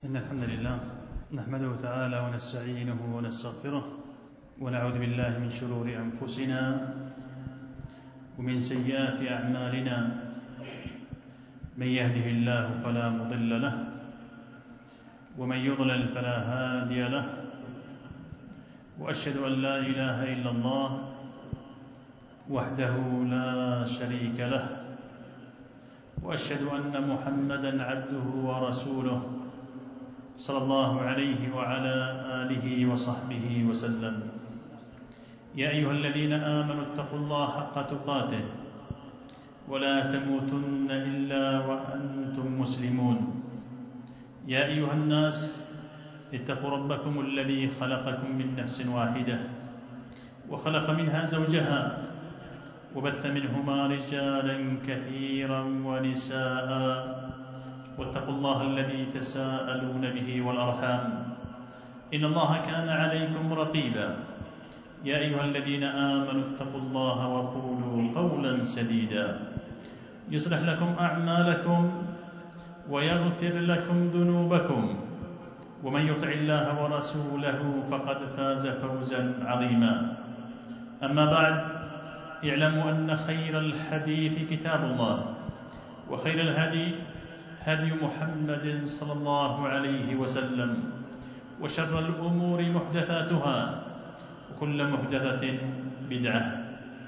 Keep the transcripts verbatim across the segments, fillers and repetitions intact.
إن الحمد لله نحمده تعالى ونستعينه ونستغفره ونعوذ بالله من شرور أنفسنا ومن سيئات أعمالنا. من يهده الله فلا مضل له ومن يضلل فلا هادي له، وأشهد أن لا إله إلا الله وحده لا شريك له، وأشهد أن محمدًا عبده ورسوله صلى الله عليه وعلى آله وصحبه وسلم. يا أيها الذين آمنوا اتقوا الله حق تقاته ولا تموتن إلا وأنتم مسلمون. يا أيها الناس اتقوا ربكم الذي خلقكم من نفس واحدة وخلق منها زوجها وبث منهما رجالا كثيرا ونساء، واتقوا الله الذي تساءلون به والأرحام إن الله كان عليكم رقيبا. يا أيها الذين آمنوا اتقوا الله وقولوا قولا سديدا يصلح لكم أعمالكم ويغفر لكم ذنوبكم، ومن يطع الله ورسوله فقد فاز فوزا عظيما. أما بعد، اعلموا أن خير الحديث كتاب الله، وخير الهدي هدي محمد صلى الله عليه وسلم، وشر الأمور محدثاتها وكل محدثة بدعة.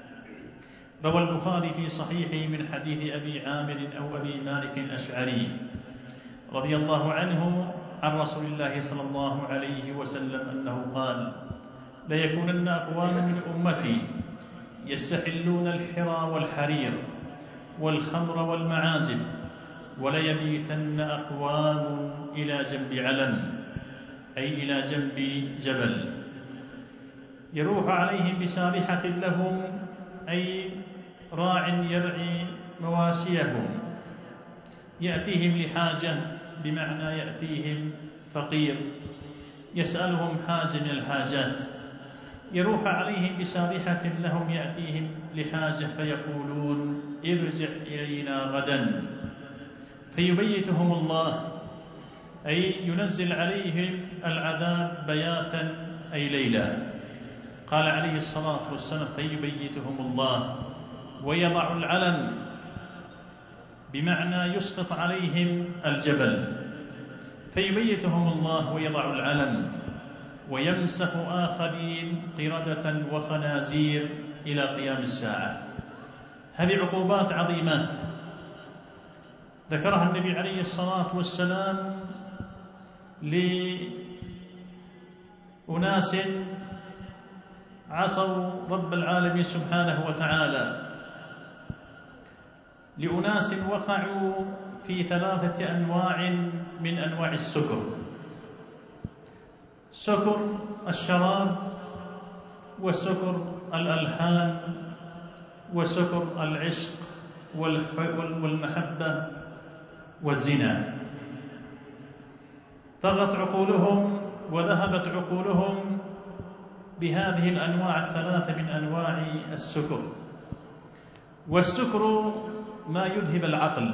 روى البخاري في صحيحه من حديث أبي عامر أو أبي مالك الأشعري رضي الله عنه عن رسول الله صلى الله عليه وسلم أنه قال: ليكونن أقوام من أمتي يستحلون الحرى والحرير والخمر والمعازف، وليبيتن أقوام إلى جنب علم، أي إلى جنب جبل، يروح عليهم بسارحة لهم، أي راع يرعي مواشيهم، يأتيهم لحاجة، بمعنى يأتيهم فقير يسألهم حاجة من الحاجات، يروح عليهم بسارحة لهم يأتيهم لحاجة فيقولون: ارجع إلينا غدا، فيبيتهم الله، أي ينزل عليهم العذاب بياتا أي ليلا. قال عليه الصلاة والسلام: فيبيتهم الله ويضع العلم، بمعنى يسقط عليهم الجبل، فيبيتهم الله ويضع العلم ويمسخ آخرين قردة وخنازير إلى قيام الساعة. هذه عقوبات عظيمات ذكرها النبي عليه الصلاة والسلام لأناس عصوا رب العالمين سبحانه وتعالى، لأناس وقعوا في ثلاثة أنواع من أنواع السكر: سكر الشراب، وسكر الألحان، وسكر العشق والمحبة والزنا. طغت عقولهم وذهبت عقولهم بهذه الأنواع الثلاثة من أنواع السكر. والسكر ما يذهب العقل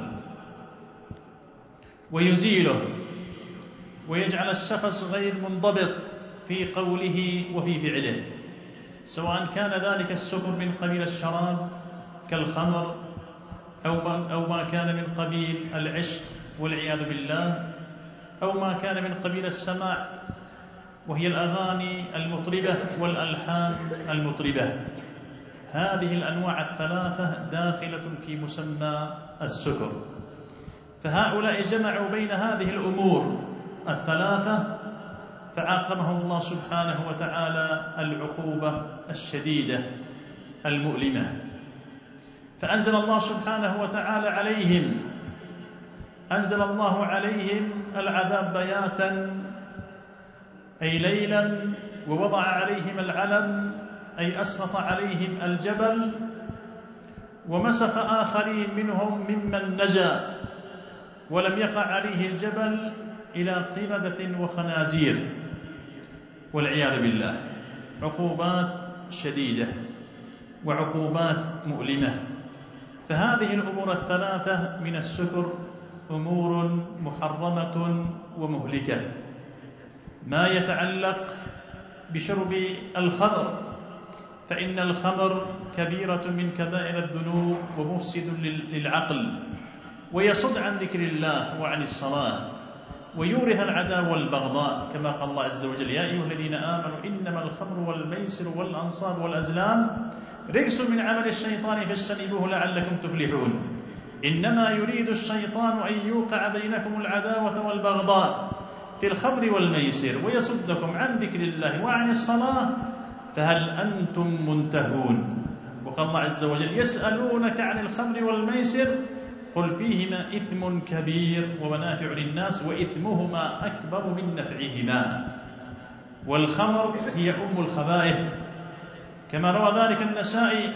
ويزيله ويجعل الشخص غير منضبط في قوله وفي فعله، سواء كان ذلك السكر من قبيل الشراب كالخمر، أو ما كان من قبيل العشق والعياذ بالله، أو ما كان من قبيل السماع وهي الأغاني المطربة والألحان المطربة. هذه الأنواع الثلاثة داخلة في مسمى السكر. فهؤلاء جمعوا بين هذه الأمور الثلاثة فعاقبهم الله سبحانه وتعالى العقوبة الشديدة المؤلمة. فأنزل الله سبحانه وتعالى عليهم أنزل الله عليهم العذاب بياتا أي ليلا، ووضع عليهم العلم أي أسقط عليهم الجبل، ومسخ آخرين منهم ممن نجا ولم يقع عليه الجبل إلى قردة وخنازير والعياذ بالله. عقوبات شديدة وعقوبات مؤلمة. فهذه الأمور الثلاثة من السكر أمور محرمة ومهلكة، ما يتعلق بشرب الخمر، فإن الخمر كبيرة من كبائر الذنوب ومفسد للعقل، ويصد عن ذكر الله وعن الصلاة، ويورث العداوة والبغضاء، كما قال الله عز وجل: يا أيها الذين آمنوا إنما الخمر والميسر والأنصاب والأزلام رجس من عمل الشيطان فاجتنبوه لعلكم تفلحون. إنما يريد الشيطان أن يوقع بينكم العداوة والبغضاء في الخمر والميسر ويصدكم عن ذكر الله وعن الصلاة فهل أنتم منتهون. وقال الله عز وجل: يسألونك عن الخمر والميسر قل فيهما إثم كبير ومنافع للناس وإثمهما أكبر من نفعهما. والخمر هي أم الخبائث، كما روى ذلك النسائي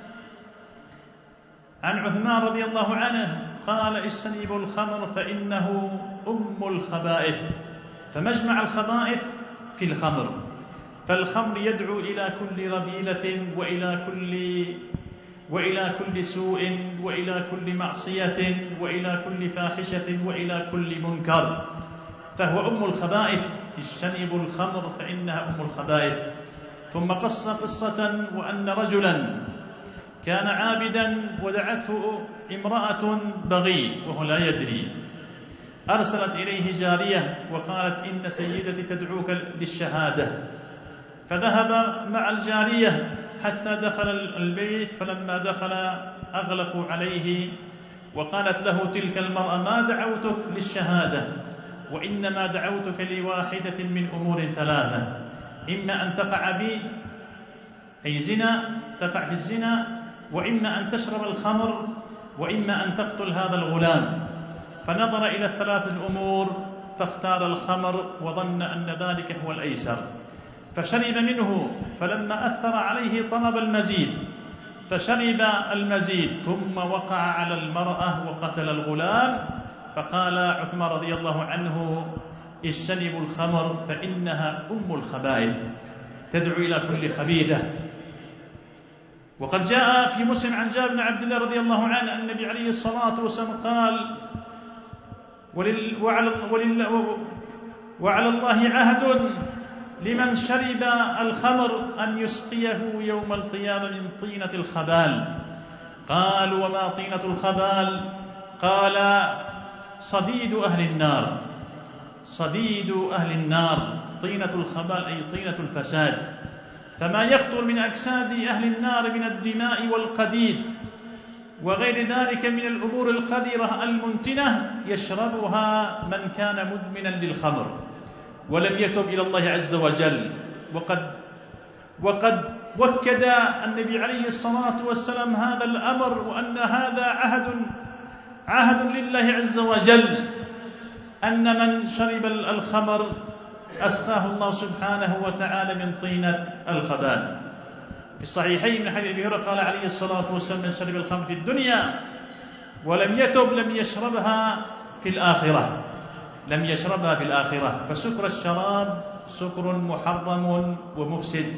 عن عثمان رضي الله عنه قال: اجتنبوا الخمر فإنه أم الخبائث. فمجمع الخبائث في الخمر، فالخمر يدعو إلى كل رذيلة وإلى كل وإلى كل سوء وإلى كل معصية وإلى كل فاحشة وإلى كل منكر، فهو أم الخبائث. اجتنبوا الخمر فإنها أم الخبائث. ثم قص قصة وأن رجلا كان عابدا ودعته امرأة بغي وهو لا يدري، أرسلت إليه جارية وقالت: إن سيدتي تدعوك للشهادة. فذهب مع الجارية حتى دخل البيت، فلما دخل أغلقوا عليه، وقالت له تلك المرأة: ما دعوتك للشهادة، وإنما دعوتك لواحدة من أمور ثلاثة: إما أن تقع بي أي زنا، تقع في الزنا، وإما أن تشرب الخمر، وإما أن تقتل هذا الغلام. فنظر إلى الثلاث الأمور فاختار الخمر وظن أن ذلك هو الأيسر، فشرب منه، فلما أثر عليه طلب المزيد فشرب المزيد، ثم وقع على المرأة وقتل الغلام. فقال عثمان رضي الله عنه: اجتنبوا الخمر فإنها أم الخبائث، تدعو إلى كل خبيثة. وقد جاء في مسلم عن جابر بن عبد الله رضي الله عنه أن النبي عليه الصلاة والسلام قال: ولل وعلى, ولل وعلى الله عهد لمن شرب الخمر أن يسقيه يوم القيامة من طينة الخبال. قالوا: وما طينة الخبال؟ قال: صديد أهل النار. صديد أهل النار، طينة الخبال أي طينة الفساد. فما يخطر من أجساد أهل النار من الدماء والقديد وغير ذلك من الأمور القذرة المنتنة يشربها من كان مدمنا للخمر ولم يتب إلى الله عز وجل. وقد وقد وكد النبي عليه الصلاة والسلام هذا الأمر، وأن هذا عهد عهد لله عز وجل، أن من شرب الخمر أسقاه الله سبحانه وتعالى من طينة الخبال. في الصحيحين من حديث أبي هريرة قال عليه الصلاة والسلام: من شرب الخمر في الدنيا ولم يتب لم يشربها في الآخرة لم يشربها في الآخرة. فسكر الشراب سكر محرم ومفسد.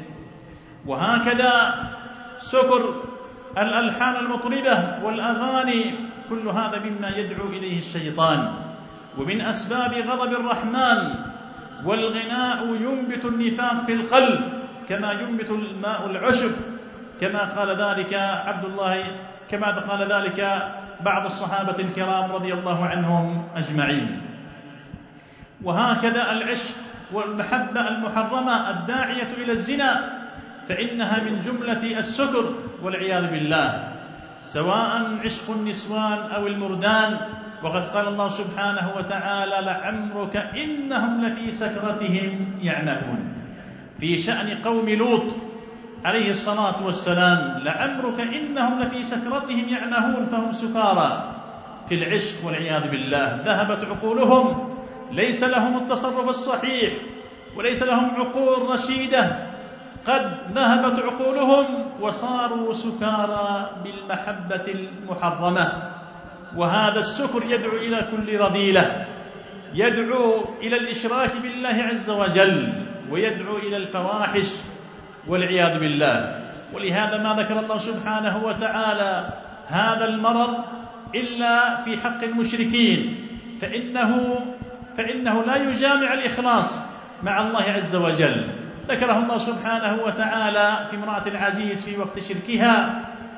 وهكذا سكر الألحان المطربة والأغاني، كل هذا مما يدعو إليه الشيطان ومن أسباب غضب الرحمن. والغناء ينبت النفاق في القلب كما ينبت الماء العشب، كما قال ذلك عبد الله كما قال ذلك بعض الصحابة الكرام رضي الله عنهم أجمعين. وهكذا العشق والمحبة المحرمة الداعية إلى الزنا، فإنها من جملة السكر والعياذ بالله، سواء عشق النسوان أو المردان. وقد قال الله سبحانه وتعالى: لعمرك إنهم لفي سكرتهم يعمهون، في شأن قوم لوط عليه الصلاة والسلام: لعمرك إنهم لفي سكرتهم يعمهون، فهم سكارى في العشق والعياذ بالله، ذهبت عقولهم، ليس لهم التصرف الصحيح وليس لهم عقول رشيدة، قد ذهبت عقولهم وصاروا سكارى بالمحبة المحرمة. وهذا السكر يدعو إلى كل رذيلة، يدعو إلى الإشراك بالله عز وجل، ويدعو إلى الفواحش والعياذ بالله. ولهذا ما ذكر الله سبحانه وتعالى هذا المرض إلا في حق المشركين، فإنه, فإنه لا يجامع الإخلاص مع الله عز وجل. ذكره الله سبحانه وتعالى في امرأة العزيز في وقت شركها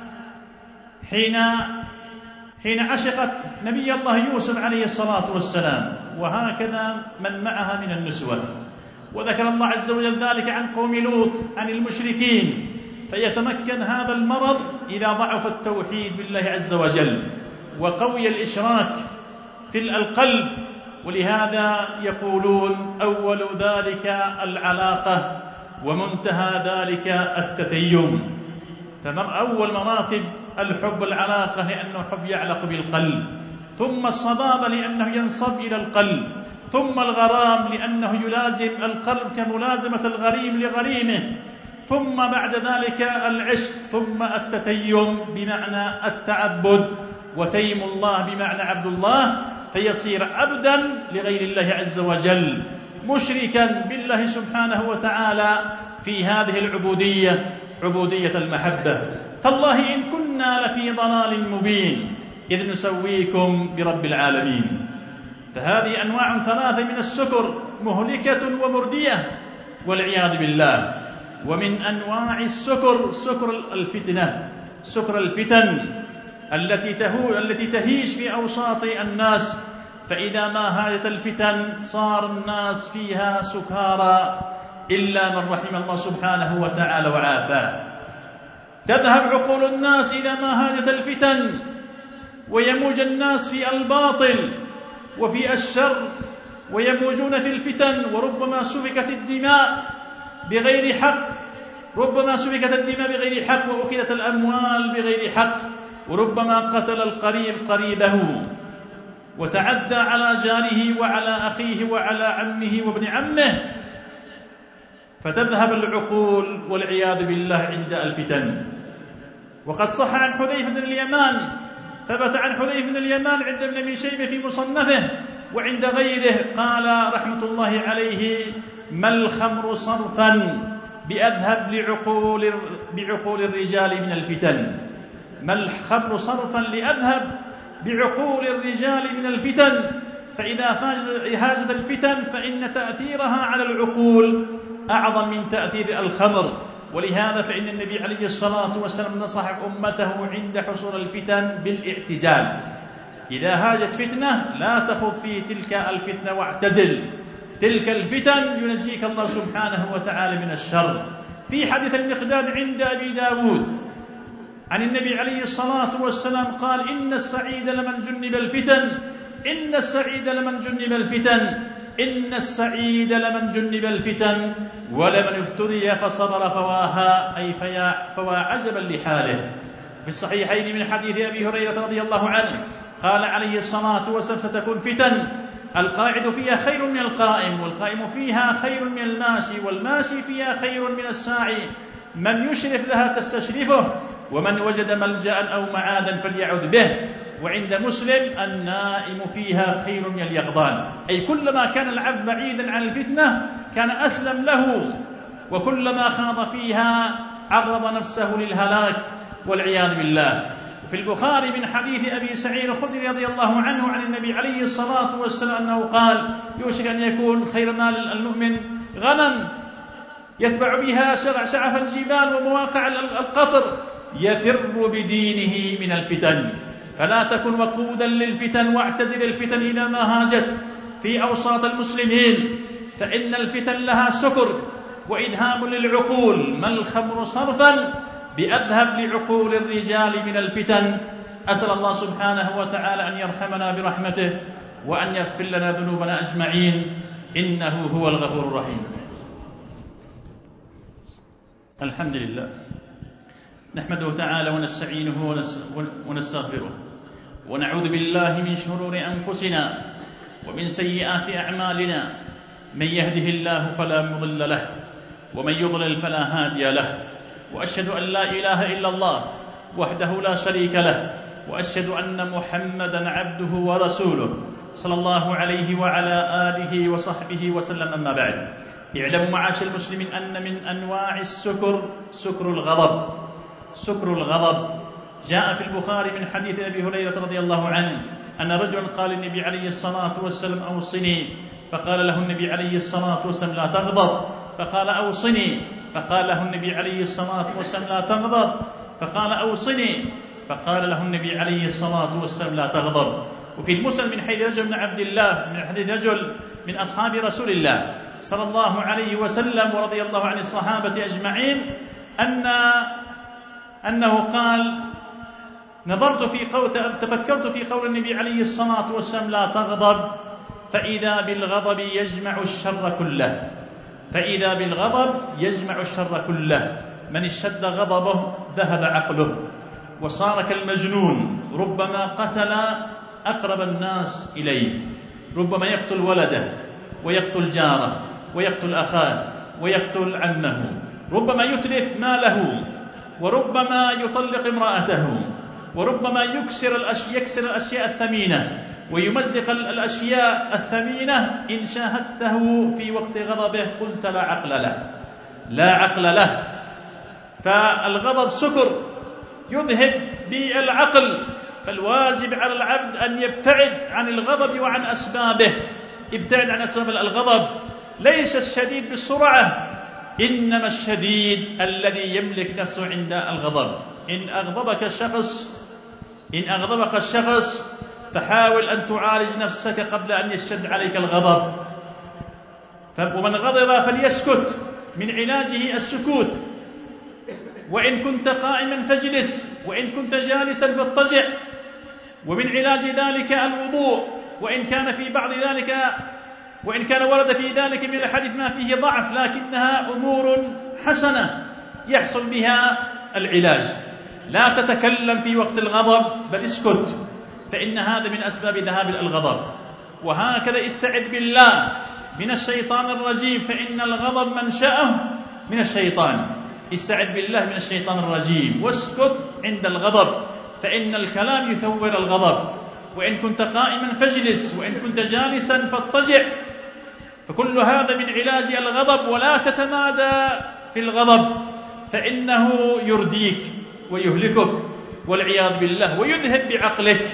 حين حين عشقت نبي الله يوسف عليه الصلاة والسلام، وهكذا من معها من النسوة. وذكر الله عز وجل ذلك عن قوم لوط عن المشركين، فيتمكن هذا المرض إذا ضعف التوحيد بالله عز وجل وقوي الإشراك في القلب. ولهذا يقولون أول ذلك العلاقة ومنتهى ذلك التتيم. فأول مراتب الحب العلاقة، لأنه حب يعلق بالقلب، ثم الصبابة لأنه ينصب إلى القلب، ثم الغرام لأنه يلازم القلب كملازمة الغريم لغريمه، ثم بعد ذلك العشق، ثم التتيم بمعنى التعبد، وتيم الله بمعنى عبد الله، فيصير عبدا لغير الله عز وجل مشركا بالله سبحانه وتعالى في هذه العبودية، عبودية المحبة. تالله إن كنا لفي ضلال مبين إذ نسويكم برب العالمين. فهذه أنواع ثلاثة من السكر مهلكة ومردية والعياذ بالله. ومن أنواع السكر سكر الفتنة، سكر الفتن التي تهو التي تهيج في أوساط الناس، فإذا ما هاجت الفتن صار الناس فيها سكارى إلا من رحم الله سبحانه وتعالى وعافاه. تذهب عقول الناس إذا ما هاجت الفتن، ويموج الناس في الباطل وفي الشر، ويموجون في الفتن، وربما سفكت الدماء بغير حق، ربما سفكت الدماء بغير حق، وأخذت الأموال بغير حق، وربما قتل القريب قريبه، وتعدى على جاره وعلى أخيه وعلى عمه وابن عمه، فتذهب العقول والعياذ بالله عند الفتن. وقد صح عن حذيفة بن اليمان، ثبت عن حذيفة بن اليمان عند ابن أبي شيبة في مصنفه وعند غيره، قال رحمة الله عليه: ما الخمر صرفا بأذهب لعقول بعقول الرجال من الفتن. ما الخمر صرفا لأذهب بعقول الرجال من الفتن، فإذا هاجت الفتن فإن تأثيرها على العقول أعظم من تأثير الخمر. ولهذا فإن النبي عليه الصلاة والسلام نصح أمته عند حصول الفتن بالاعتزال. إذا هاجت فتنة لا تخض في تلك الفتنة واعتزل، تلك الفتن ينجيك الله سبحانه وتعالى من الشر. في حديث المقداد عند أبي داود عن النبي عليه الصلاة والسلام قال: إن السعيد لمن جنب الفتن، إن السعيد لمن جنب الفتن، إن السعيد لمن جنب الفتن، ولمن ابتلي فصبر فواها، أي فوا عجبا لحاله. في الصحيحين من حديث أبي هريرة رضي الله عنه قال عليه الصلاة والسلام: ستكون فتن القاعد فيها خير من القائم، والقائم فيها خير من الماشي، والماشي فيها خير من الساعي، من يشرف لها تستشرفه، ومن وجد ملجأ أو معادا فليعذ به. وعند مسلم: النائم فيها خير من اليقظان، أي كلما كان العبد بعيدا عن الفتنة كان أسلم له، وكلما خاض فيها عرض نفسه للهلاك والعياذ بالله. في البخاري من حديث أبي سعيد الخدري رضي الله عنه عن النبي عليه الصلاة والسلام أنه قال: يوشك أن يكون خير مال المؤمن غنم يتبع بها شعف الجبال ومواقع القطر، يفر بدينه من الفتن. فلا تكن وقودا للفتن، واعتزل الفتن إذا ما هاجت في أوساط المسلمين، فإن الفتن لها سكر وإدهام للعقول. ما الخمر صرفا بأذهب لعقول الرجال من الفتن. أسأل الله سبحانه وتعالى أن يرحمنا برحمته وأن يغفر لنا ذنوبنا أجمعين، إنه هو الغفور الرحيم. الحمد لله، نحمده تعالى ونستعينه ونستغفره، ونعوذ بالله من شرور أنفسنا ومن سيئات أعمالنا. من يهده الله فلا مضل له، ومن يضلل فلا هادي له. وأشهد أن لا إله إلا الله وحده لا شريك له، وأشهد أن محمدا عبده ورسوله صلى الله عليه وعلى آله وصحبه وسلم. أما بعد، اعلموا معاشر المسلمين أن من أنواع السكر سكر الغضب. سكر الغضب جاء في البخاري من حديث أبي هريرة رضي الله عنه أن رجلا قال للنبي عليه الصلاة والسلام أوصني، فقال له النبي عليه الصلاة والسلام لا تغضب، فقال أوصني، فقال له النبي عليه الصلاة والسلام لا تغضب، فقال أوصني، فقال له النبي عليه الصلاة والسلام لا تغضب. وفي المسلم من حديث رجل بن عبد الله من حديث رجل من أصحاب رسول الله صلى الله عليه وسلم ورضي الله عن الصحابة أجمعين أن أنه قال نظرت في قول تفكرت في قول النبي عليه الصلاة والسلام لا تغضب، فإذا بالغضب يجمع الشر كله، فإذا بالغضب يجمع الشر كله، من اشتد غضبه ذهب عقله وصار كالمجنون، ربما قتل أقرب الناس إليه، ربما يقتل ولده ويقتل جاره ويقتل أخاه ويقتل عمه، ربما يتلف ماله، وربما يطلق امرأته، وربما يكسر الأشياء, يكسر الأشياء الثمينة ويمزق الأشياء الثمينة. إن شاهدته في وقت غضبه قلت لا عقل له، لا عقل له. فالغضب سكر يذهب بالعقل، فالواجب على العبد أن يبتعد عن الغضب وعن أسبابه. ابتعد عن أسباب الغضب. ليس الشديد بالسرعة، إنما الشديد الذي يملك نفسه عند الغضب. إن أغضبك الشخص إن أغضبك الشخص فحاول أن تعالج نفسك قبل أن يشتد عليك الغضب. ومن غضب فليسكت، من علاجه السكوت، وإن كنت قائما فاجلس، وإن كنت جالسا فاضطجع، ومن علاج ذلك الوضوء، وإن كان في بعض ذلك وإن كان ورد في ذلك من الحديث ما فيه ضعف، لكنها أمور حسنة يحصل بها العلاج. لا تتكلم في وقت الغضب بل اسكت، فإن هذا من أسباب ذهاب الغضب. وهكذا استعذ بالله من الشيطان الرجيم، فإن الغضب منشأه من الشيطان. استعذ بالله من الشيطان الرجيم واسكت عند الغضب، فإن الكلام يثور الغضب. وإن كنت قائما فاجلس، وإن كنت جالسا فاضطجع. فكل هذا من علاج الغضب. ولا تتمادى في الغضب، فإنه يرديك ويهلكك والعياذ بالله، ويذهب بعقلك.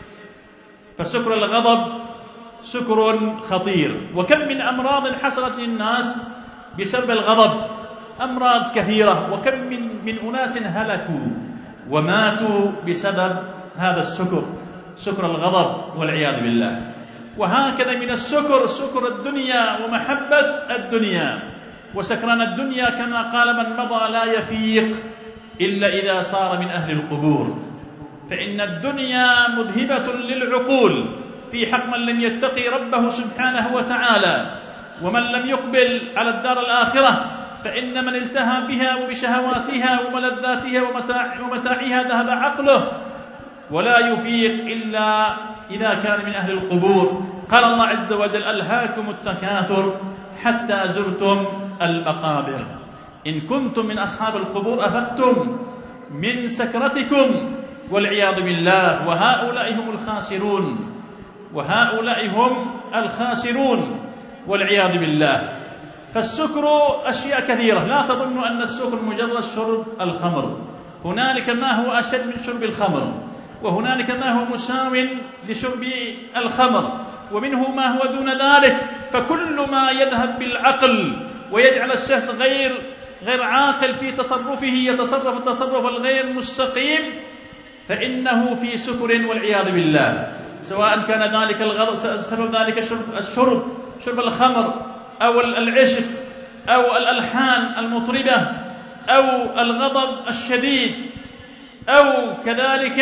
فسكر الغضب سكر خطير. وكم من أمراض حصلت للناس بسبب الغضب، أمراض كثيرة، وكم من, من أناس هلكوا وماتوا بسبب هذا السكر، سكر الغضب والعياذ بالله. وهكذا من السكر سكر الدنيا ومحبة الدنيا. وسكران الدنيا كما قال من مضى لا يفيق إلا إذا صار من أهل القبور. فإن الدنيا مذهبة للعقول في حق من لم يتقي ربه سبحانه وتعالى، ومن لم يقبل على الدار الآخرة، فإن من التهى بها وبشهواتها وملذاتها ومتاع ومتاعها ذهب عقله ولا يفيق إلا إذا كان من أهل القبور. قال الله عز وجل ألهاكم التكاثر حتى زرتم المقابر. إن كنتم من أصحاب القبور أفقتم من سكرتكم والعياذ بالله. وهؤلاء هم الخاسرون وهؤلاء هم الخاسرون والعياذ بالله. فالسكر أشياء كثيرة. لا تظن أن السكر مجرد شرب الخمر، هنالك ما هو أشد من شرب الخمر، وهنالك ما هو مساو لشرب الخمر، ومنه ما هو دون ذلك. فكل ما يذهب بالعقل ويجعل الشخص غير غير عاقل في تصرفه، يتصرف التصرف الغير مستقيم، فإنه في سكر والعياذ بالله. سواء كان ذلك الغضب سبب ذلك شرب الشرب شرب الخمر، أو العشق، أو الألحان المطربة، أو الغضب الشديد، أو كذلك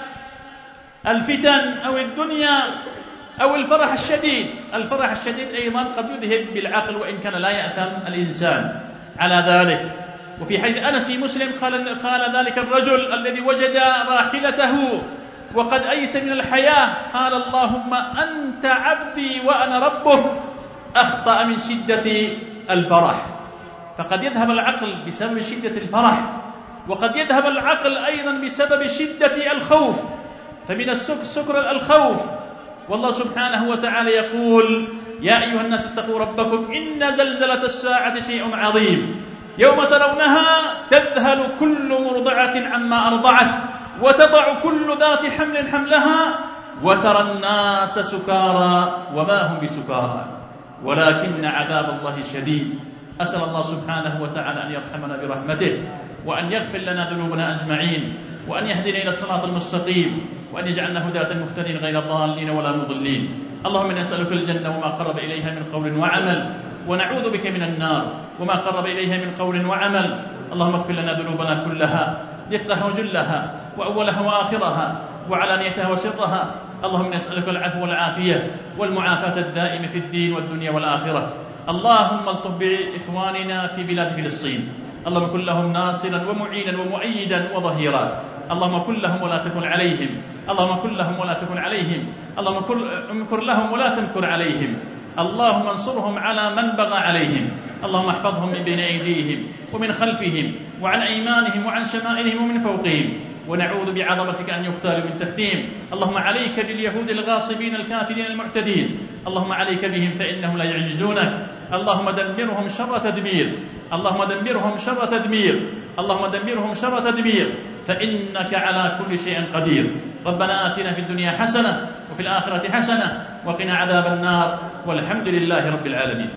الفتن، أو الدنيا، أو الفرح الشديد. الفرح الشديد أيضا قد يذهب بالعقل، وإن كان لا يأثم الإنسان على ذلك. وفي حديث أنس في مسلم قال, قال ذلك الرجل الذي وجد راحلته وقد أيس من الحياة، قال اللهم أنت عبدي وأنا ربك، أخطأ من شدة الفرح. فقد يذهب العقل بسبب شدة الفرح، وقد يذهب العقل أيضا بسبب شدة الخوف. فمن السكر الخوف. والله سبحانه وتعالى يقول يا أيها الناس اتقوا ربكم إن زلزلة الساعة شيء عظيم يوم ترونها تذهل كل مرضعة عما أرضعت وتضع كل ذات حمل حملها وترى الناس سكارى وما هم بسكارى ولكن عذاب الله شديد. أسأل الله سبحانه وتعالى أن يرحمنا برحمته، وأن يغفر لنا ذنوبنا أجمعين، وأن يهدنا إلى الصراط المستقيم، وأن يجعلنا هداة مهتدين غير ضالين ولا مضلين. اللهم إنا نسألك الجنة وما قرب إليها من قول وعمل، ونعوذ بك من النار وما قرب إليها من قول وعمل. اللهم اغفر لنا ذنوبنا كلها، دقها وجلها، وأولها وآخرها، وعلانيتها وسرها. اللهم نسألك العفو والعافية والمعافاة الدائمة في الدين والدنيا والآخرة. اللهم الطف بإخواننا في بلاد فلسطين، اللهم كن لهم ناصرا ومعينا ومؤيدا وظهيرا. اللهم كن لهم ولا تكن عليهم، اللهم كن لهم ولا تكن عليهم، اللهم امكر لهم ولا تمكر عليهم. اللهم انصرهم على من بغى عليهم. اللهم احفظهم من بين أيديهم ومن خلفهم وعن أيمانهم وعن شمائلهم ومن فوقهم، ونعوذ بعظمتك أن يغتالوا من تحتهم. اللهم عليك باليهود الغاصبين الكافرين المعتدين، اللهم عليك بهم فإنهم لا يعجزونك. اللهم دمرهم شر تدمير، اللهم دمرهم شر تدمير، اللهم دمرهم شر تدمير، فإنك على كل شيء قدير. ربنا آتنا في الدنيا حسنة وفي الآخرة حسنة وقنا عذاب النار، والحمد لله رب العالمين.